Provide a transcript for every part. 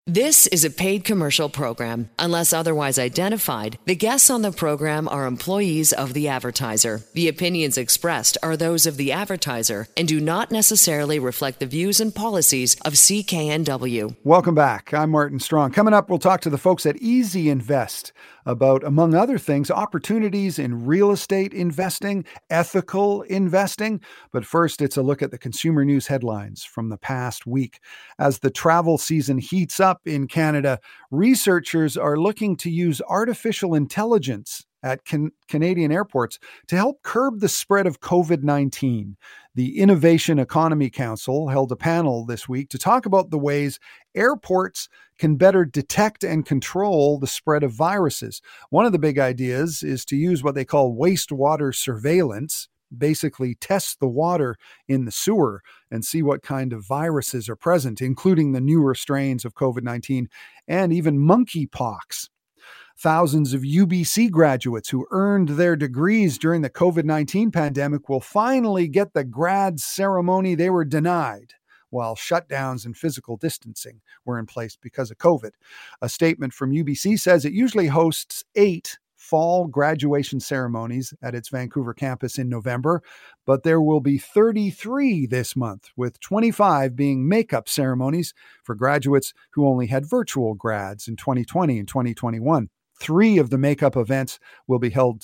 This is a paid commercial program. Unless otherwise identified, the guests on the program are employees of the advertiser. The opinions expressed are those of the advertiser and do not necessarily reflect the views and policies of CKNW. Welcome back. I'm Martin Strong. Coming up, we'll talk to the folks at Easy Invest about, among other things, opportunities in real estate investing, ethical investing. But first, it's a look at the consumer news headlines from the past week. As the travel season heats up in Canada, researchers are looking to use artificial intelligence at Canadian airports to help curb the spread of COVID-19. The Innovation Economy Council held a panel this week to talk about the ways airports can better detect and control the spread of viruses. One of the big ideas is to use what they call wastewater surveillance, basically test the water in the sewer and see what kind of viruses are present, including the newer strains of COVID-19 and even monkeypox. Thousands of UBC graduates who earned their degrees during the COVID-19 pandemic will finally get the grad ceremony they were denied, while shutdowns and physical distancing were in place because of COVID. A statement from UBC says it usually hosts 8 fall graduation ceremonies at its Vancouver campus in November, but there will be 33 this month, with 25 being makeup ceremonies for graduates who only had virtual grads in 2020 and 2021. 3 of the makeup events will be held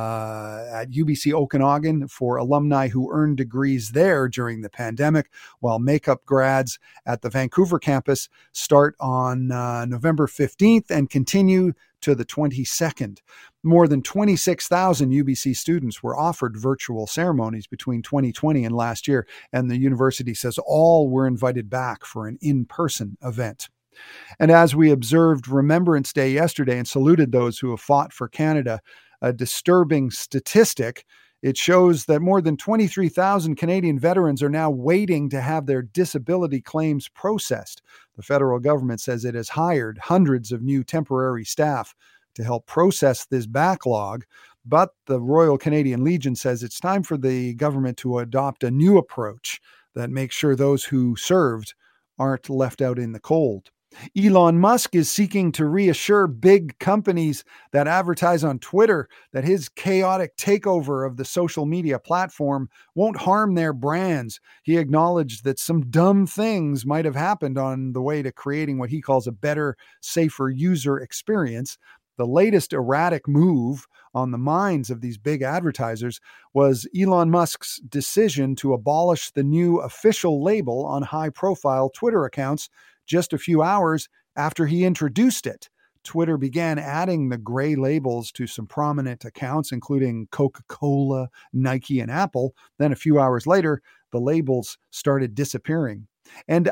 at UBC Okanagan for alumni who earned degrees there during the pandemic, while makeup grads at the Vancouver campus start on November 15th and continue to the 22nd. More than 26,000 UBC students were offered virtual ceremonies between 2020 and last year, and the university says all were invited back for an in-person event. And as we observed Remembrance Day yesterday and saluted those who have fought for Canada, a disturbing statistic, it shows that more than 23,000 Canadian veterans are now waiting to have their disability claims processed. The federal government says it has hired hundreds of new temporary staff to help process this backlog, but the Royal Canadian Legion says it's time for the government to adopt a new approach that makes sure those who served aren't left out in the cold. Elon Musk is seeking to reassure big companies that advertise on Twitter that his chaotic takeover of the social media platform won't harm their brands. He acknowledged that some dumb things might have happened on the way to creating what he calls a better, safer user experience. The latest erratic move on the minds of these big advertisers was Elon Musk's decision to abolish the new official label on high-profile Twitter accounts just a few hours after he introduced it. Twitter began adding the gray labels to some prominent accounts, including Coca-Cola, Nike, and Apple. Then a few hours later, the labels started disappearing. And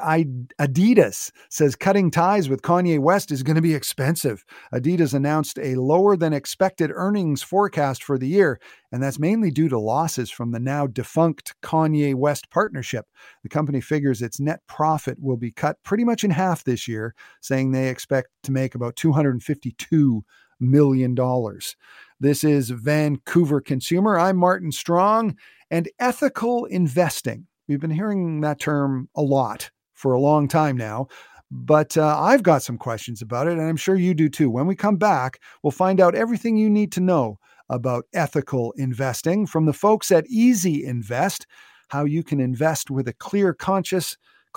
Adidas says cutting ties with Kanye West is going to be expensive. Adidas announced a lower than expected earnings forecast for the year, and that's mainly due to losses from the now defunct Kanye West partnership. The company figures its net profit will be cut pretty much in half this year, saying they expect to make about $252 million. This is Vancouver Consumer. I'm Martin Strong, and ethical investing. We've been hearing that term a lot for a long time now, but I've got some questions about it, and I'm sure you do too. When we come back, we'll find out everything you need to know about ethical investing from the folks at Easy Invest, how you can invest with a clear conscience,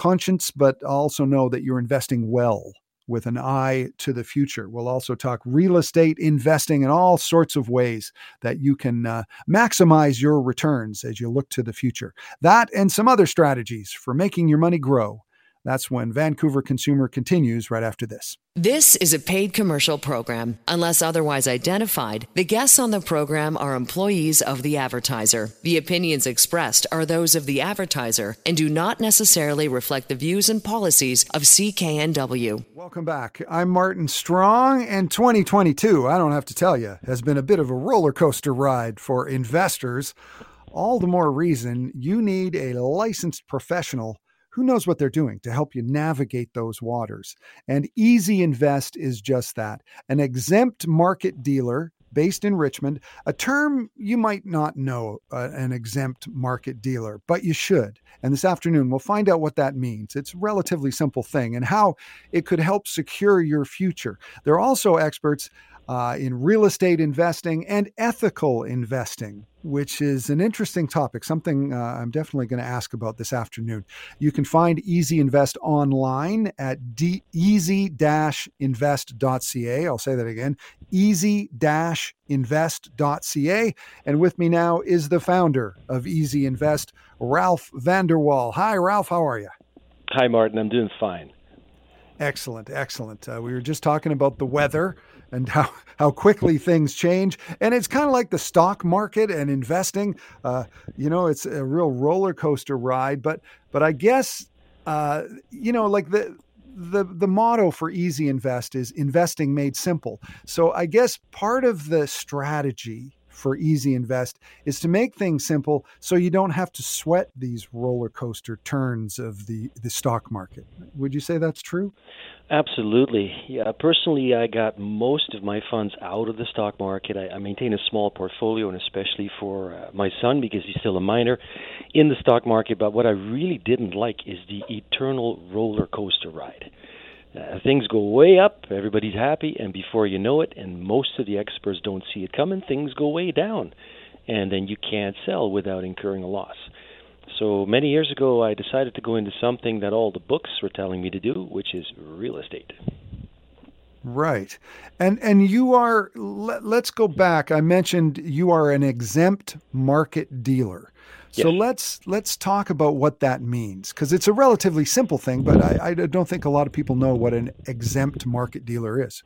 but also know that you're investing well with an eye to the future. We'll also talk real estate investing and all sorts of ways that you can maximize your returns as you look to the future. That and some other strategies for making your money grow. That's when Vancouver Consumer continues right after this. This is a paid commercial program. Unless otherwise identified, the guests on the program are employees of the advertiser. The opinions expressed are those of the advertiser and do not necessarily reflect the views and policies of CKNW. Welcome back. I'm Martin Strong, and 2022, I don't have to tell you, has been a bit of a roller coaster ride for investors. All the more reason you need a licensed professional who knows what they're doing to help you navigate those waters. And Easy Invest is just that, an exempt market dealer based in Richmond, a term you might not know, an exempt market dealer, but you should. And this afternoon, we'll find out what that means. It's a relatively simple thing and how it could help secure your future. They're also experts in real estate investing and ethical investing, which is an interesting topic, something I'm definitely going to ask about this afternoon. You can find Easy Invest online at easy-invest.ca. I'll say that again, easy-invest.ca. And with me now is the founder of Easy Invest, Ralph Vanderwall. Hi, Ralph. How are you? Hi, Martin. I'm doing fine. Excellent, excellent. We were just talking about the weather and how quickly things change. And it's kind of like the stock market and investing. It's a real roller coaster ride. But I guess, like the motto for Easy Invest is investing made simple. So I guess part of the strategy for Easy Invest is to make things simple so you don't have to sweat these roller coaster turns of the stock market. Would you say that's true? Absolutely. Yeah. Personally, I got most of my funds out of the stock market. I maintain a small portfolio, and especially for my son, because he's still a minor, in the stock market. But what I really didn't like is the eternal roller coaster ride. Things go way up, everybody's happy, and before you know it, and most of the experts don't see it coming, things go way down, and then you can't sell without incurring a loss. So many years ago, I decided to go into something that all the books were telling me to do, which is real estate. Right. And you are, let's go back. I mentioned you are an exempt market dealer. So Yes. let's talk about what that means, because it's a relatively simple thing, but I don't think a lot of people know what an exempt market dealer is.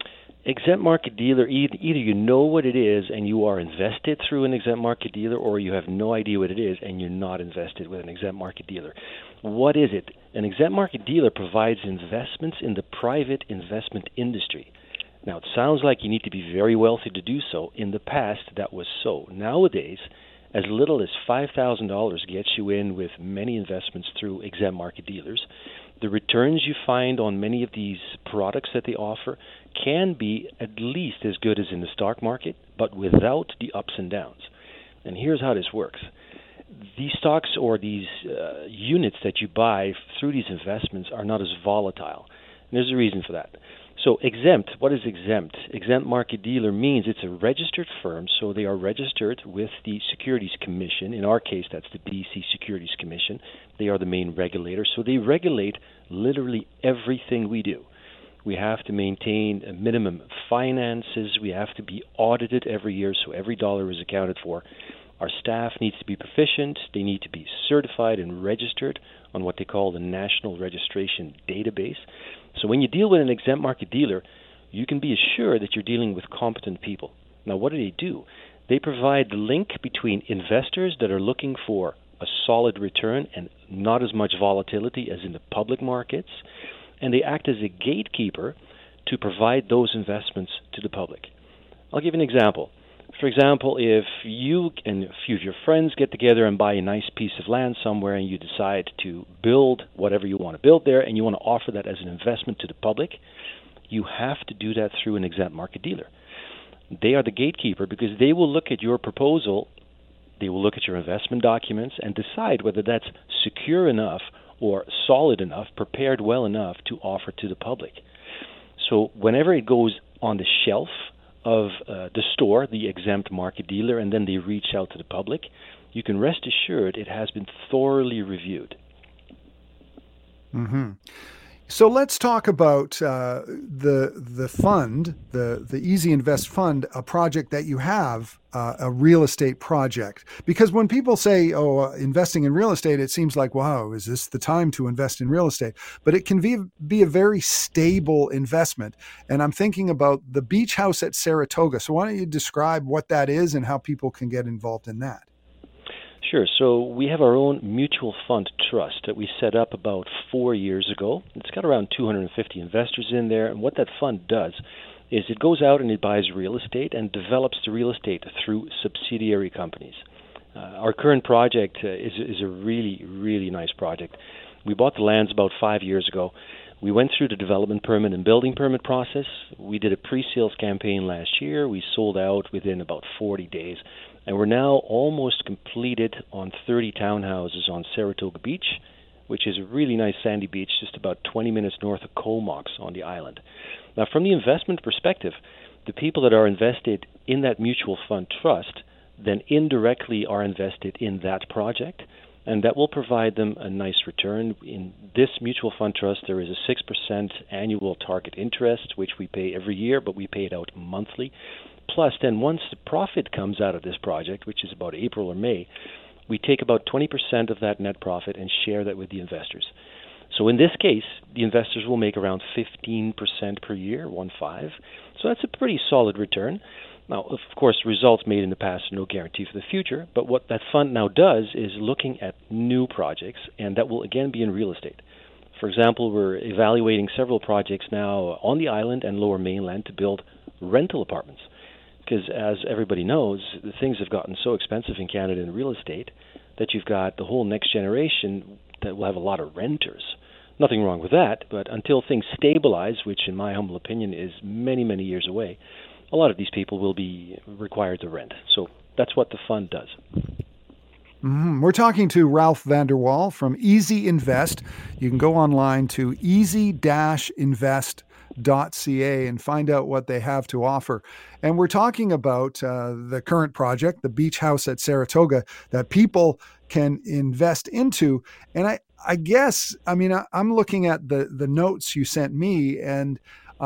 Exempt market dealer, either you know what it is and you are invested through an exempt market dealer, or you have no idea what it is and you're not invested with an exempt market dealer. What is it? An exempt market dealer provides investments in the private investment industry. Now, it sounds like you need to be very wealthy to do so. In the past, that was so. Nowadays, as little as $5,000 gets you in with many investments through exempt market dealers. The returns you find on many of these products that they offer can be at least as good as in the stock market, but without the ups and downs. And here's how this works. These stocks or these units that you buy through these investments are not as volatile. And there's a reason for that. So exempt, what is exempt? Exempt market dealer means it's a registered firm, so they are registered with the Securities Commission. In our case, that's the BC Securities Commission. They are the main regulator, so they regulate literally everything we do. We have to maintain a minimum finances. We have to be audited every year, so every dollar is accounted for. Our staff needs to be proficient. They need to be certified and registered on what they call the National Registration Database. So when you deal with an exempt market dealer, you can be assured that you're dealing with competent people. Now, what do? They provide the link between investors that are looking for a solid return and not as much volatility as in the public markets, and they act as a gatekeeper to provide those investments to the public. I'll give you an example. For example, if you and a few of your friends get together and buy a nice piece of land somewhere and you decide to build whatever you want to build there and you want to offer that as an investment to the public, you have to do that through an exempt market dealer. They are the gatekeeper because they will look at your proposal, they will look at your investment documents and decide whether that's secure enough or solid enough, prepared well enough to offer to the public. So whenever it goes on the shelf of the store, the exempt market dealer, and then they reach out to the public, you can rest assured it has been thoroughly reviewed. Mm-hmm. So let's talk about the fund, the Easy Invest Fund, a project that you have, a real estate project. Because when people say, investing in real estate, it seems like, wow, is this the time to invest in real estate? But it can be a very stable investment. And I'm thinking about the beach house at Saratoga. So why don't you describe what that is and how people can get involved in that? Sure. So we have our own mutual fund trust that we set up about 4 years ago. It's got around 250 investors in there. And what that fund does is it goes out and it buys real estate and develops the real estate through subsidiary companies. Our current project is a really, really nice project. We bought the lands about 5 years ago. We went through the development permit and building permit process. We did a pre-sales campaign last year. We sold out within about 40 days. And we're now almost completed on 30 townhouses on Saratoga Beach, which is a really nice sandy beach just about 20 minutes north of Comox on the island. Now, from the investment perspective, the people that are invested in that mutual fund trust then indirectly are invested in that project, and that will provide them a nice return. In this mutual fund trust, there is a 6% annual target interest, which we pay every year, but we pay it out monthly. Plus, then once the profit comes out of this project, which is about April or May, we take about 20% of that net profit and share that with the investors. So in this case, the investors will make around 15% per year, 1.5. So that's a pretty solid return. Now, of course, results made in the past are no guarantee for the future, but what that fund now does is looking at new projects, and that will again be in real estate. For example, we're evaluating several projects now on the island and Lower Mainland to build rental apartments. Because as everybody knows, things have gotten so expensive in Canada in real estate that you've got the whole next generation that will have a lot of renters. Nothing wrong with that, but until things stabilize, which in my humble opinion is many, many years away, a lot of these people will be required to rent. So that's what the fund does. Mm-hmm. We're talking to Ralph Vanderwall from Easy Invest. You can go online to easy-invest.ca and find out what they have to offer. And we're talking about the current project, the beach house at Saratoga, that people can invest into. And I guess, I mean, I'm looking at the notes you sent me, and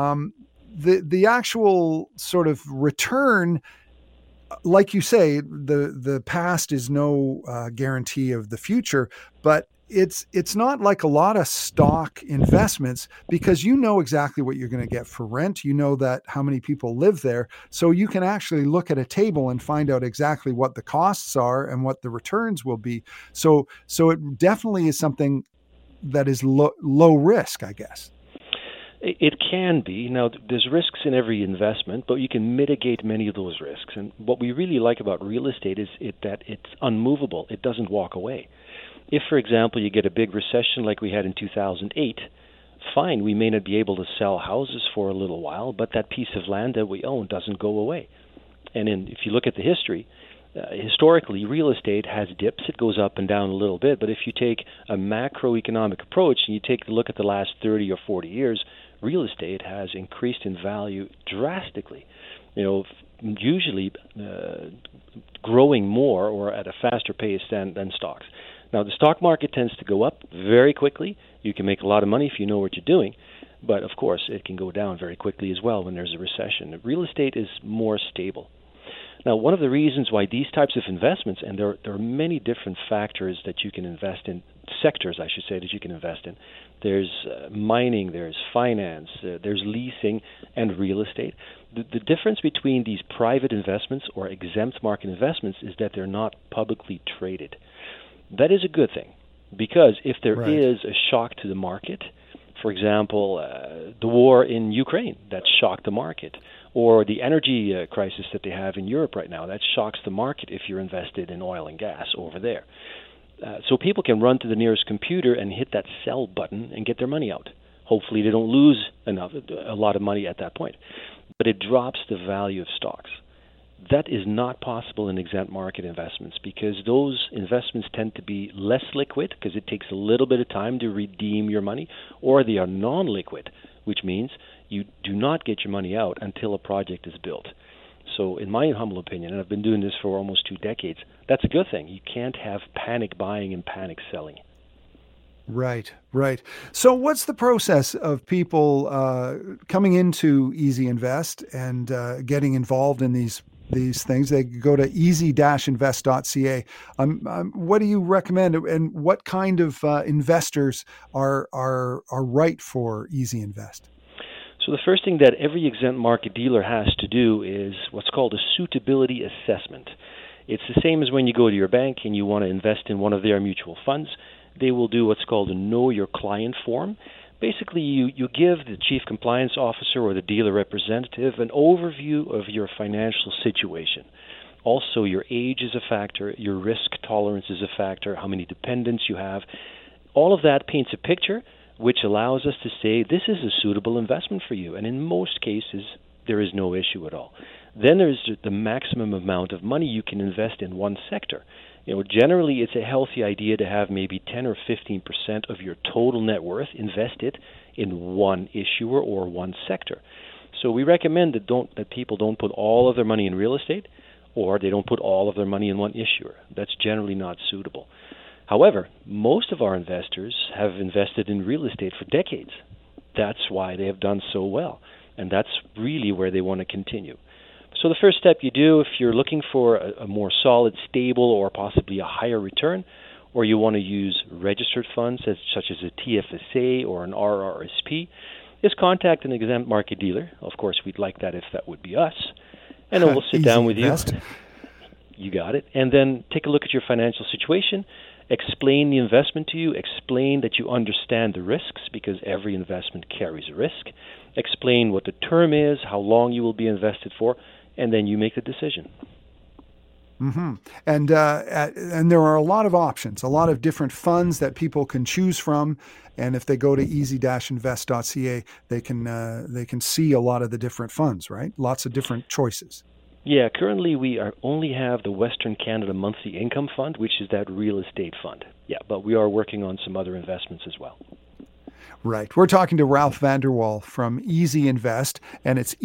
the actual sort of return, like you say, the past is no guarantee of the future, but it's not like a lot of stock investments, because you know exactly what you're going to get for rent. You know that how many people live there. So you can actually look at a table and find out exactly what the costs are and what the returns will be. So it definitely is something that is low risk, I guess. It can be. Now, there's risks in every investment, but you can mitigate many of those risks. And what we really like about real estate is that it's unmovable. It doesn't walk away. If, for example, you get a big recession like we had in 2008, fine, we may not be able to sell houses for a little while, but that piece of land that we own doesn't go away. And if you look at the history, historically, real estate has dips. It goes up and down a little bit. But if you take a macroeconomic approach and you take a look at the last 30 or 40 years, real estate has increased in value drastically. Usually growing more or at a faster pace than stocks. Now, the stock market tends to go up very quickly. You can make a lot of money if you know what you're doing. But, of course, it can go down very quickly as well when there's a recession. Real estate is more stable. Now, one of the reasons why these types of investments, and there are many different factors that you can invest in, sectors, I should say, that you can invest in. There's mining, there's finance, there's leasing, and real estate. The difference between these private investments or exempt market investments is that they're not publicly traded. That is a good thing, because if there is a shock to the market, for example, the war in Ukraine, that shocked the market, or the energy crisis that they have in Europe right now, that shocks the market if you're invested in oil and gas over there. So people can run to the nearest computer and hit that sell button and get their money out. Hopefully they don't lose a lot of money at that point. But it drops the value of stocks. That is not possible in exempt market investments, because those investments tend to be less liquid because it takes a little bit of time to redeem your money, or they are non-liquid, which means you do not get your money out until a project is built. So in my humble opinion, and I've been doing this for almost 2 decades, that's a good thing. You can't have panic buying and panic selling. Right. So what's the process of people coming into Easy Invest and getting involved in these things? They go to easy-invest.ca. What do you recommend, and what kind of investors are right for Easy Invest? So the first thing that every exempt market dealer has to do is what's called a suitability assessment. It's the same as when you go to your bank and you want to invest in one of their mutual funds. They will do what's called a Know Your Client form. Basically, you give the chief compliance officer or the dealer representative an overview of your financial situation. Also, your age is a factor, your risk tolerance is a factor, how many dependents you have. All of that paints a picture which allows us to say this is a suitable investment for you. And in most cases, there is no issue at all. Then there's the maximum amount of money you can invest in one sector. Generally, it's a healthy idea to have maybe 10 or 15% of your total net worth invested in one issuer or one sector. So we recommend that people don't put all of their money in real estate, or they don't put all of their money in one issuer. That's generally not suitable. However, most of our investors have invested in real estate for decades. That's why they have done so well, and that's really where they want to continue. So the first step you do, if you're looking for a more solid, stable, or possibly a higher return, or you want to use registered funds such as a TFSA or an RRSP, is contact an exempt market dealer. Of course, we'd like that if that would be us. And then we'll sit down with you. You got it. And then take a look at your financial situation, explain the investment to you, explain that you understand the risks because every investment carries a risk, explain what the term is, how long you will be invested for, and then you make the decision. Mm-hmm. And there are a lot of options, a lot of different funds that people can choose from. And if they go to easy-invest.ca, they can see a lot of the different funds, right? Lots of different choices. Yeah, currently we only have the Western Canada Monthly Income Fund, which is that real estate fund. Yeah, but we are working on some other investments as well. Right. We're talking to Ralph Vanderwall from Easy Invest, and it's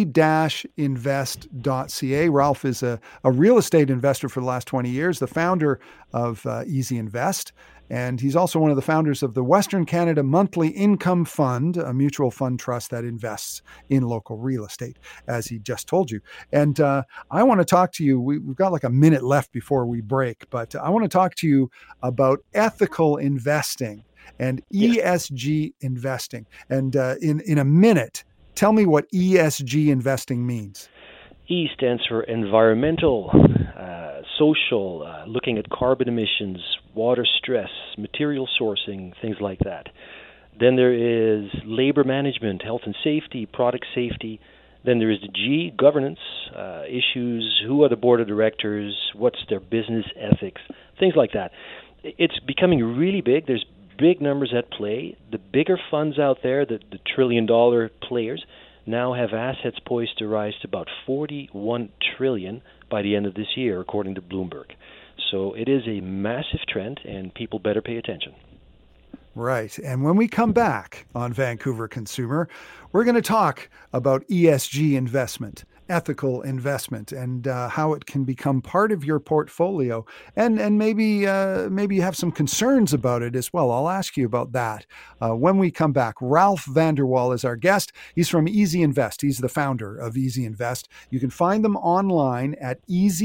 easy-invest.ca. Ralph is a real estate investor for the last 20 years, the founder of Easy Invest, and he's also one of the founders of the Western Canada Monthly Income Fund, a mutual fund trust that invests in local real estate, as he just told you. And I want to talk to you. We've got like a minute left before we break, but I want to talk to you about ethical investing and ESG investing. And in a minute, tell me what ESG investing means. E stands for environmental, social, looking at carbon emissions, water stress, material sourcing, things like that. Then there is labor management, health and safety, product safety. Then there is the G, governance, issues, who are the board of directors, what's their business ethics, things like that. It's becoming really big. There's big numbers at play. The bigger funds out there, the trillion-dollar players, now have assets poised to rise to about $41 trillion by the end of this year, according to Bloomberg. So it is a massive trend, and people better pay attention. Right. And when we come back on Vancouver Consumer, we're going to talk about ESG investment, ethical investment, and how it can become part of your portfolio. And maybe you have some concerns about it as well. I'll ask you about that when we come back. Ralph Vanderwall is our guest. He's from Easy Invest. He's the founder of Easy Invest. You can find them online at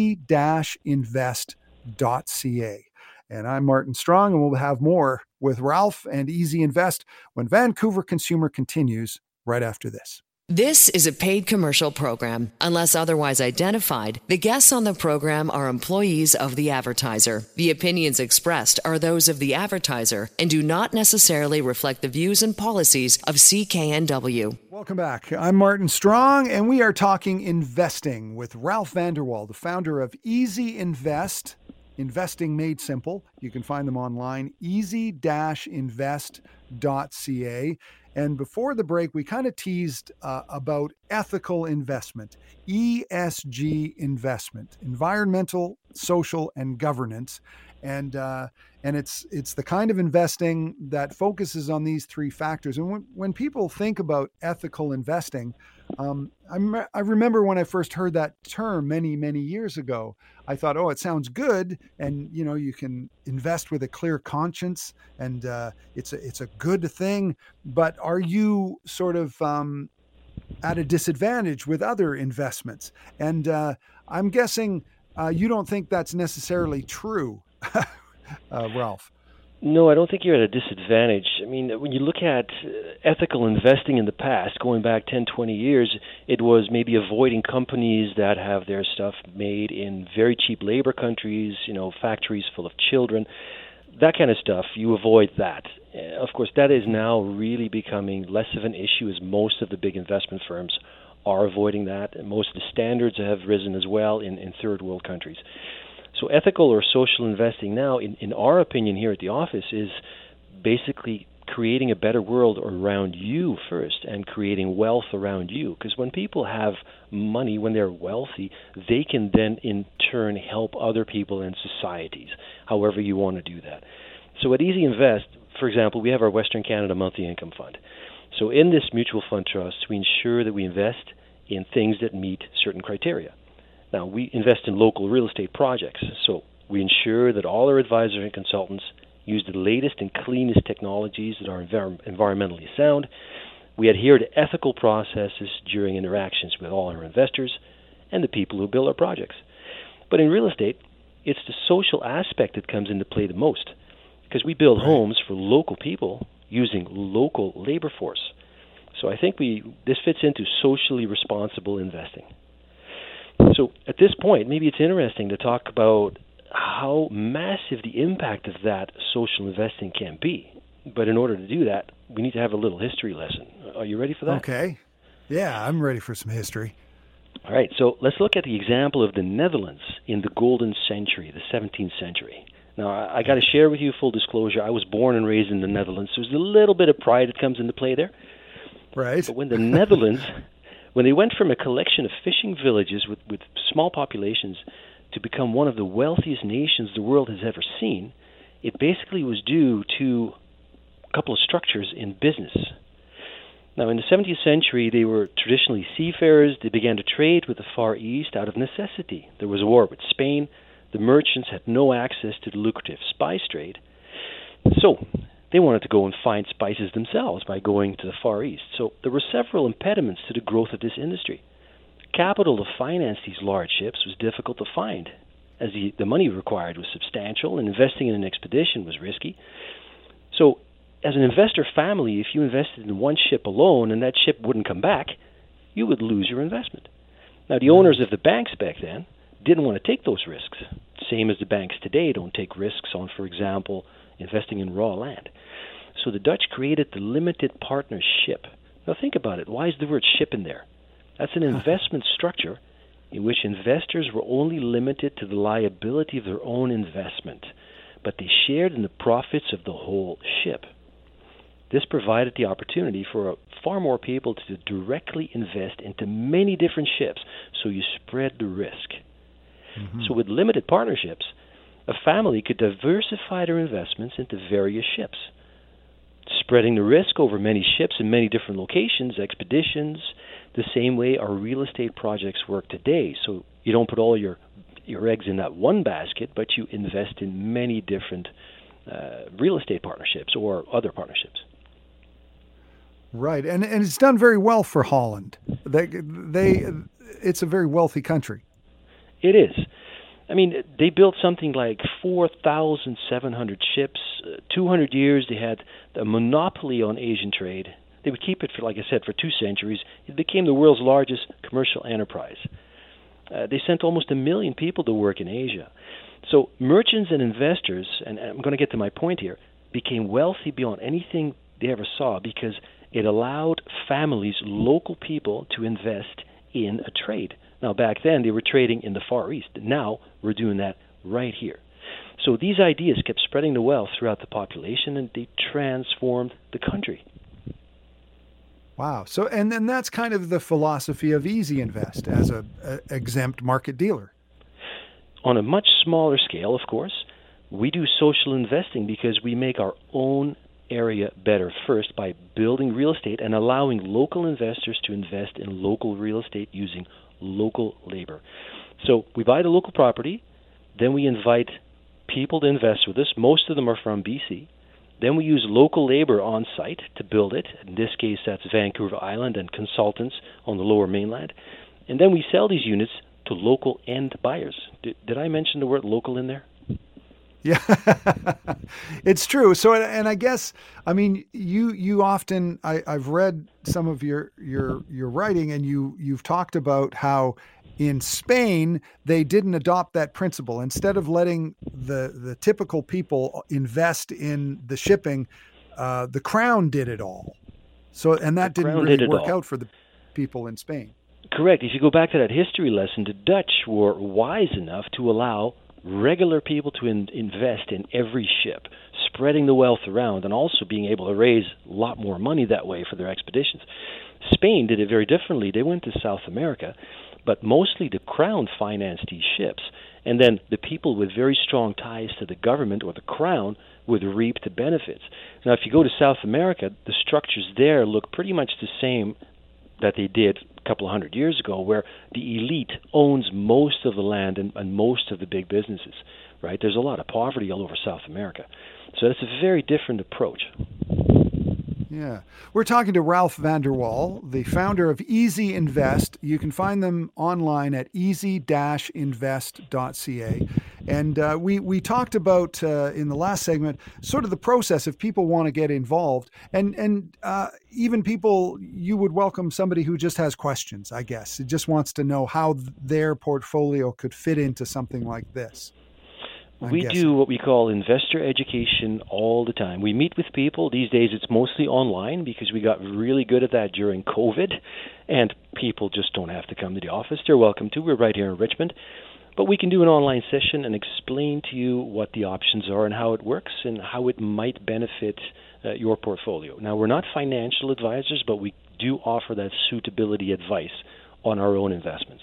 easy-invest.ca. And I'm Martin Strong, and we'll have more with Ralph and Easy Invest when Vancouver Consumer continues right after this. This is a paid commercial program. Unless otherwise identified, the guests on the program are employees of the advertiser. The opinions expressed are those of the advertiser and do not necessarily reflect the views and policies of CKNW. Welcome back. I'm Martin Strong, and we are talking investing with Ralph Vanderwall, the founder of Easy Invest. Investing Made Simple. You can find them online, easy-invest.ca. And before the break, we kind of teased about ethical investment, ESG investment, environmental, social, and governance. And it's the kind of investing that focuses on these three factors. And when people think about ethical investing, I remember when I first heard that term many, many years ago, I thought, oh, it sounds good. And, you can invest with a clear conscience and it's a good thing. But are you sort of at a disadvantage with other investments? And I'm guessing you don't think that's necessarily true, Ralph. No, I don't think you're at a disadvantage. I mean, when you look at ethical investing in the past, going back 10, 20 years, it was maybe avoiding companies that have their stuff made in very cheap labor countries, factories full of children, that kind of stuff. You avoid that. Of course, that is now really becoming less of an issue as most of the big investment firms are avoiding that. And most of the standards have risen as well in third world countries. So ethical or social investing now, in our opinion here at the office, is basically creating a better world around you first and creating wealth around you. Because when people have money, when they're wealthy, they can then in turn help other people in societies, however you want to do that. So at Easy Invest, for example, we have our Western Canada Monthly Income Fund. So in this mutual fund trust, we ensure that we invest in things that meet certain criteria. Now, we invest in local real estate projects, so we ensure that all our advisors and consultants use the latest and cleanest technologies that are environmentally sound. We adhere to ethical processes during interactions with all our investors and the people who build our projects. But in real estate, it's the social aspect that comes into play the most, because we build homes for local people using local labor force. So I think this fits into socially responsible investing. So at this point, maybe it's interesting to talk about how massive the impact of that social investing can be. But in order to do that, we need to have a little history lesson. Are you ready for that? Okay. Yeah, I'm ready for some history. All right, so let's look at the example of the Netherlands in the Golden Century, the 17th century. Now, I got to share with you full disclosure, I was born and raised in the Netherlands, so there's a little bit of pride that comes into play there. Right. But when the Netherlands, when they went from a collection of fishing villages with small populations to become one of the wealthiest nations the world has ever seen, it basically was due to a couple of structures in business. Now, in the 17th century, they were traditionally seafarers. They began to trade with the Far East out of necessity. There was a war with Spain. The merchants had no access to the lucrative spice trade. So they wanted to go and find spices themselves by going to the Far East. So there were several impediments to the growth of this industry. Capital to finance these large ships was difficult to find, as the money required was substantial, and investing in an expedition was risky. So as an investor family, if you invested in one ship alone and that ship wouldn't come back, you would lose your investment. Now, the owners of the banks back then didn't want to take those risks, same as the banks today don't take risks on, for example, investing in raw land. So the Dutch created the limited partnership. Now think about it. Why is the word ship in there? That's an investment structure in which investors were only limited to the liability of their own investment, but they shared in the profits of the whole ship. This provided the opportunity for far more people to directly invest into many different ships, so you spread the risk. Mm-hmm. So with limited partnerships, a family could diversify their investments into various ships, spreading the risk over many ships in many different locations, expeditions, the same way our real estate projects work today. So you don't put all your eggs in that one basket, but you invest in many different real estate partnerships or other partnerships. Right, and it's done very well for Holland. It's a very wealthy country. It is. I mean, they built something like 4,700 ships. 200 years, they had a monopoly on Asian trade. They would keep it for, like I said, for 2 centuries. It became the world's largest commercial enterprise. They sent almost 1 million people to work in Asia. So merchants and investors, and I'm going to get to my point here, became wealthy beyond anything they ever saw because it allowed families, local people, to invest in a trade. Now, back then, they were trading in the Far East. Now, we're doing that right here. So these ideas kept spreading the wealth throughout the population, and they transformed the country. Wow. So, and then that's kind of the philosophy of Easy Invest as a exempt market dealer. On a much smaller scale, of course, we do social investing because we make our own area better first by building real estate and allowing local investors to invest in local real estate using local labor. So we buy the local property, then we invite people to invest with us. Most of them are from BC. Then we use local labor on site to build it. In this case, that's Vancouver Island and consultants on the Lower Mainland. And then we sell these units to local end buyers. Did I mention the word local in there? Yeah, it's true. So, and I guess, I mean, you often, I've read some of your writing, and you've talked about how in Spain they didn't adopt that principle. Instead of letting the typical people invest in the shipping, the crown did it all. So, and that didn't really work out for the people in Spain. Correct. If you go back to that history lesson, the Dutch were wise enough to allow regular people to invest in every ship, spreading the wealth around, and also being able to raise a lot more money that way for their expeditions. Spain did it very differently. They went to South America, but mostly the crown financed these ships, and then the people with very strong ties to the government or the crown would reap the benefits. Now, if you go to South America, the structures there look pretty much the same that they did a couple of hundred years ago, where the elite owns most of the land and most of the big businesses, right? There's a lot of poverty all over South America. So it's a very different approach. Yeah. We're talking to Ralph Vanderwall, the founder of Easy Invest. You can find them online at easy-invest.ca. And we talked about in the last segment sort of the process if people want to get involved. And even people, you would welcome somebody who just has questions, I guess. It just wants to know how their portfolio could fit into something like this. We do what we call investor education all the time. We meet with people. These days it's mostly online because we got really good at that during COVID, and people just don't have to come to the office. They're welcome to. We're right here in Richmond. But we can do an online session and explain to you what the options are and how it works and how it might benefit your portfolio. Now, we're not financial advisors, but we do offer that suitability advice on our own investments.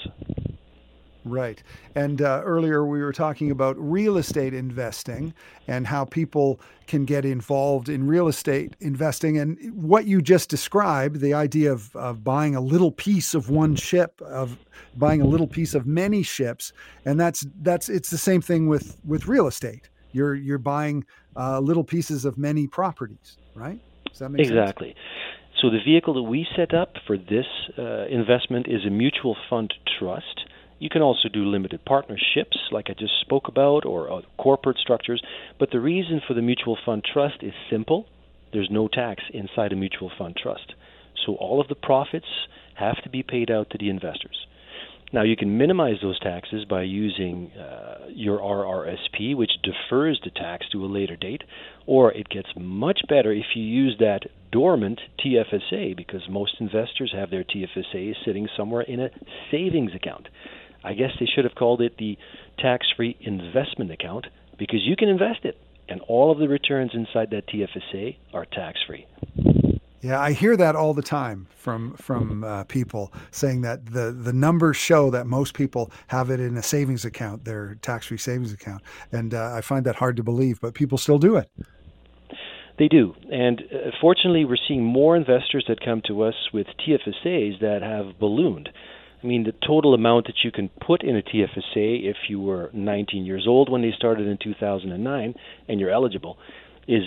Right. And earlier we were talking about real estate investing and how people can get involved in real estate investing. And what you just described, the idea of buying a little piece of one ship, of buying a little piece of many ships. And it's the same thing with real estate. You're buying little pieces of many properties, right? Does that make sense? Exactly. So the vehicle that we set up for this investment is a mutual fund trust. You can also do limited partnerships, like I just spoke about, or corporate structures. But the reason for the mutual fund trust is simple. There's no tax inside a mutual fund trust. So all of the profits have to be paid out to the investors. Now, you can minimize those taxes by using your RRSP, which defers the tax to a later date, or it gets much better if you use that dormant TFSA, because most investors have their TFSA sitting somewhere in a savings account. I guess they should have called it the tax-free investment account, because you can invest it, and all of the returns inside that TFSA are tax-free. Yeah, I hear that all the time from people saying that the numbers show that most people have it in a savings account, their tax-free savings account. And I find that hard to believe, but people still do it. They do. And fortunately, we're seeing more investors that come to us with TFSAs that have ballooned. I mean, the total amount that you can put in a TFSA if you were 19 years old when they started in 2009 and you're eligible is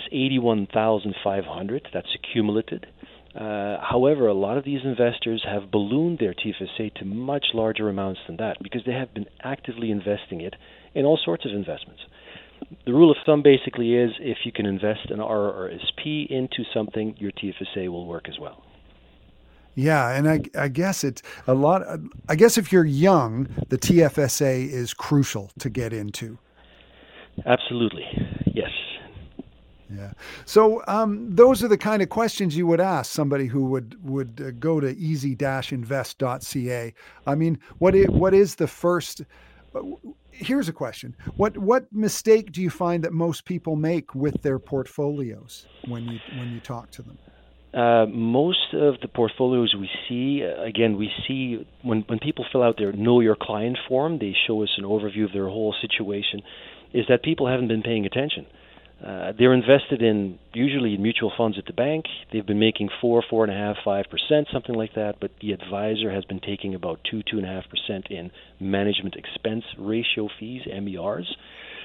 $81,500. That's accumulated. However, a lot of these investors have ballooned their TFSA to much larger amounts than that because they have been actively investing it in all sorts of investments. The rule of thumb basically is if you can invest an RRSP into something, your TFSA will work as well. Yeah, and I guess it's a lot. I guess if you're young, the TFSA is crucial to get into. Absolutely, yes. Yeah. So those are the kind of questions you would ask somebody who would go to easy-invest.ca. I mean, what is the first? Here's a question: What mistake do you find that most people make with their portfolios when you talk to them? Most of the portfolios we see, when people fill out their Know Your Client form, they show us an overview of their whole situation, is that people haven't been paying attention. They're invested usually in mutual funds at the bank. They've been making 4.5%, 5%, something like that, but the advisor has been taking about 2.5% in management expense ratio fees, MERs.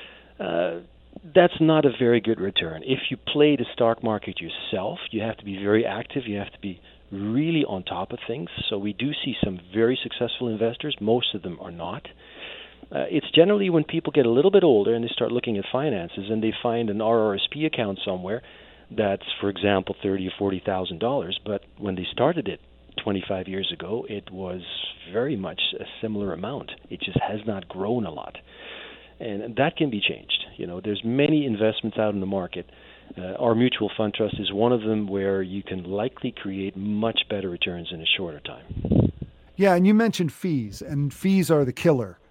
That's not a very good return. If you play the stock market yourself, you have to be very active. You have to be really on top of things. So we do see some very successful investors. Most of them are not. It's generally when people get a little bit older and they start looking at finances and they find an RRSP account somewhere that's, for example, $30,000 or $40,000. But when they started it 25 years ago, it was very much a similar amount. It just has not grown a lot. And that can be changed. There's many investments out in the market. Our mutual fund trust is one of them where you can likely create much better returns in a shorter time. Yeah, and you mentioned fees, and fees are the killer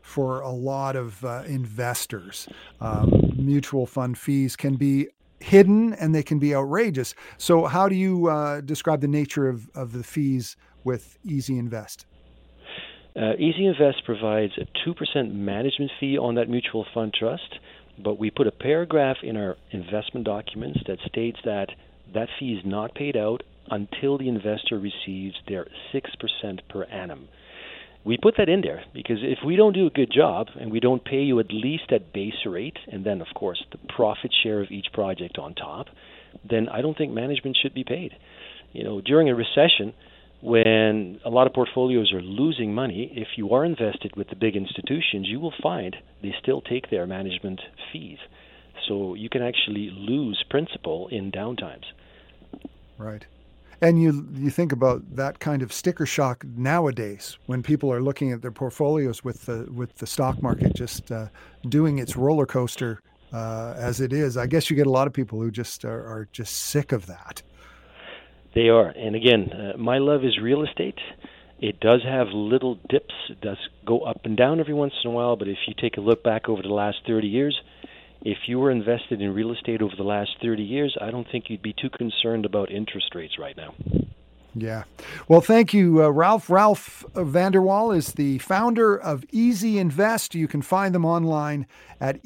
for a lot of investors. Mutual fund fees can be hidden and they can be outrageous. So how do you describe the nature of the fees with Easy Invest? Easy Invest provides a 2% management fee on that mutual fund trust, but we put a paragraph in our investment documents that states that fee is not paid out until the investor receives their 6% per annum. We put that in there because if we don't do a good job and we don't pay you at least at base rate, and then, of course, the profit share of each project on top, then I don't think management should be paid. During a recession, when a lot of portfolios are losing money, if you are invested with the big institutions, you will find they still take their management fees. So you can actually lose principal in downtimes. Right. And you think about that kind of sticker shock nowadays when people are looking at their portfolios with the stock market just doing its roller coaster as it is. I guess you get a lot of people who just are just sick of that. They are. And again, my love is real estate. It does have little dips. It does go up and down every once in a while. But if you take a look back over the last 30 years, if you were invested in real estate over the last 30 years, I don't think you'd be too concerned about interest rates right now. Yeah. Well, thank you, Ralph. Ralph Vanderwall is the founder of Easy Invest. You can find them online at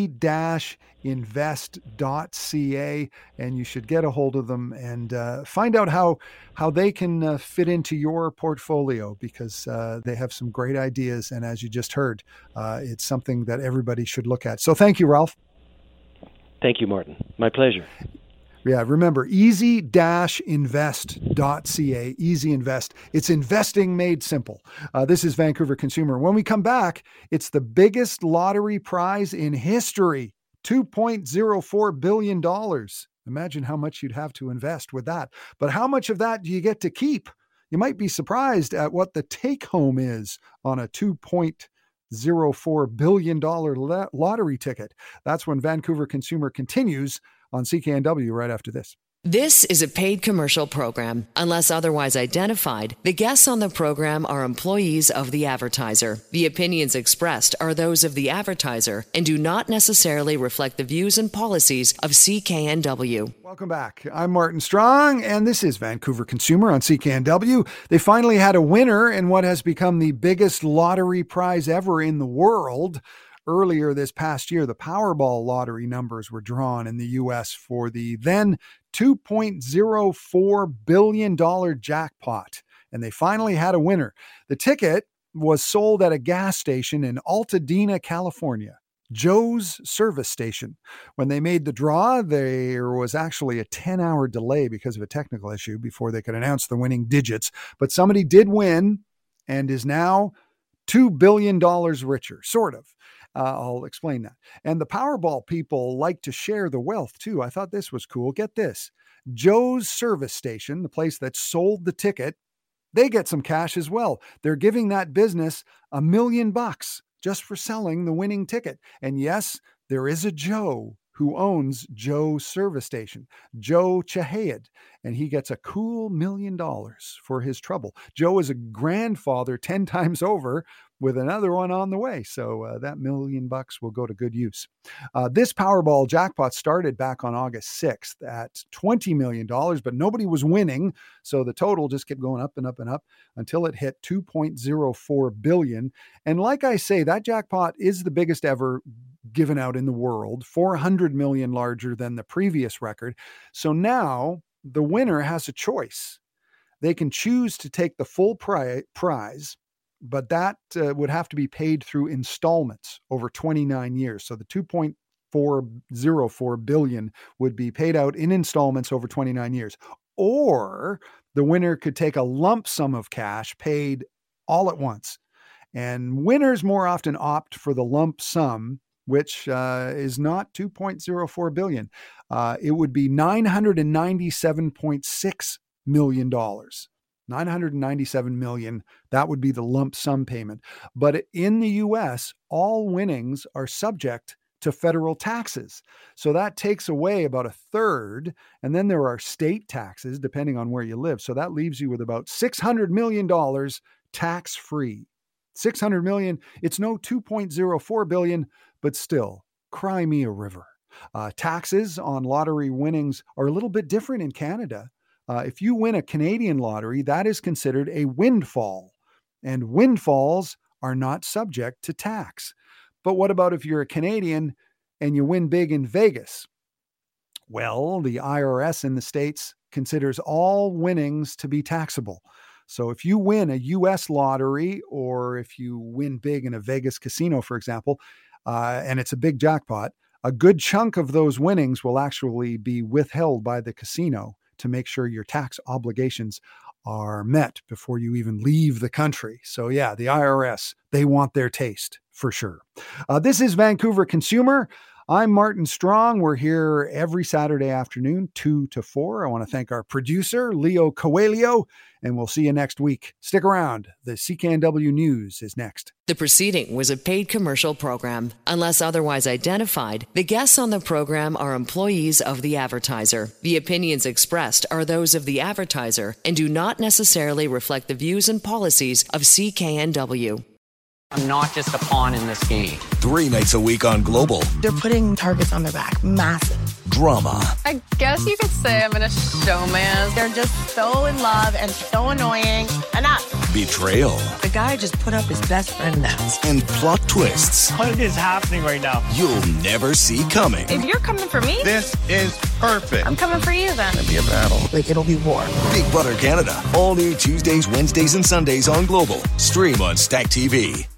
easy-invest.ca, and you should get a hold of them and find out how they can fit into your portfolio, because they have some great ideas. And as you just heard, it's something that everybody should look at. So thank you, Ralph. Thank you, Martin. My pleasure. Yeah, remember, easy-invest.ca, Easy Invest. It's investing made simple. This is Vancouver Consumer. When we come back, it's the biggest lottery prize in history, $2.04 billion. Imagine how much you'd have to invest with that. But how much of that do you get to keep? You might be surprised at what the take-home is on a $2.04 billion lottery ticket. That's when Vancouver Consumer continues on CKNW right after this. This is a paid commercial program. Unless otherwise identified, the guests on the program are employees of the advertiser. The opinions expressed are those of the advertiser and do not necessarily reflect the views and policies of CKNW. Welcome back. I'm Martin Strong, and this is Vancouver Consumer on CKNW. They finally had a winner in what has become the biggest lottery prize ever in the world. Earlier this past year, the Powerball lottery numbers were drawn in the U.S. for the then $2.04 billion jackpot, and they finally had a winner. The ticket was sold at a gas station in Altadena, California, Joe's service station. When they made the draw, there was actually a 10-hour delay because of a technical issue before they could announce the winning digits. But somebody did win and is now $2 billion richer, sort of. I'll explain that. And the Powerball people like to share the wealth too. I thought this was cool. Get this. Joe's service station, the place that sold the ticket, they get some cash as well. They're giving that business $1 million just for selling the winning ticket. And yes, there is a Joe who owns Joe's service station, Joe Chahayed, and he gets a cool $1 million for his trouble. Joe is a grandfather 10 times over, with another one on the way. So that $1 million will go to good use. This Powerball jackpot started back on August 6th at $20 million, but nobody was winning. So the total just kept going up and up and up until it hit $2.04 billion. And like I say, that jackpot is the biggest ever given out in the world, 400 million larger than the previous record. So now the winner has a choice. They can choose to take the full prize, but that would have to be paid through installments over 29 years. So the $2.404 billion would be paid out in installments over 29 years. Or the winner could take a lump sum of cash paid all at once. And winners more often opt for the lump sum, which is not $2.04 billion. It would be $997.6 million. $997 million, that would be the lump sum payment. But in the U.S., all winnings are subject to federal taxes. So that takes away about a third. And then there are state taxes, depending on where you live. So that leaves you with about $600 million tax-free. $600 million, it's no $2.04 billion, but still, cry me a river. Taxes on lottery winnings are a little bit different in Canada. If you win a Canadian lottery, that is considered a windfall, and windfalls are not subject to tax. But what about if you're a Canadian and you win big in Vegas? Well, the IRS in the States considers all winnings to be taxable. So if you win a U.S. lottery, or if you win big in a Vegas casino, for example, and it's a big jackpot, a good chunk of those winnings will actually be withheld by the casino to make sure your tax obligations are met before you even leave the country. So yeah, the IRS, they want their taste for sure. This is Vancouver Consumer. I'm Martin Strong. We're here every Saturday afternoon, 2 to 4. I want to thank our producer, Leo Coelho, and we'll see you next week. Stick around. The CKNW News is next. The proceeding was a paid commercial program. Unless otherwise identified, the guests on the program are employees of the advertiser. The opinions expressed are those of the advertiser and do not necessarily reflect the views and policies of CKNW. I'm not just a pawn in this game. 3 nights a week on Global. They're putting targets on their back. Massive. Drama. I guess you could say I'm in a showman. They're just so in love and so annoying. Enough. Betrayal. The guy just put up his best friend now. And plot twists. What is happening right now? You'll never see coming. If you're coming for me, This is perfect. I'm coming for you then. It'll be a battle. Like, it'll be war. Big Brother Canada. All new Tuesdays, Wednesdays, and Sundays on Global. Stream on Stack TV.